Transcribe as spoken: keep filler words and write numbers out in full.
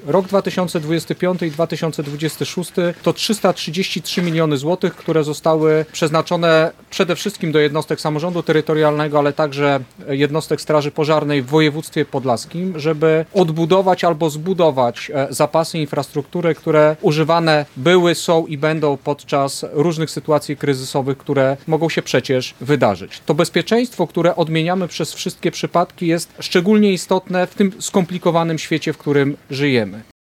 Rok dwa tysiące dwudziesty piąty i dwa tysiące dwudziesty szósty to trzysta trzydzieści trzy miliony złotych, które zostały przeznaczone przede wszystkim do jednostek samorządu terytorialnego, ale także jednostek Straży Pożarnej w województwie podlaskim, żeby odbudować albo zbudować zapasy infrastruktury, które używane były, są i będą podczas różnych sytuacji kryzysowych, które mogą się przecież wydarzyć. To bezpieczeństwo, które odmieniamy przez wszystkie przypadki, jest szczególnie istotne w tym skomplikowanym świecie, w którym żyjemy.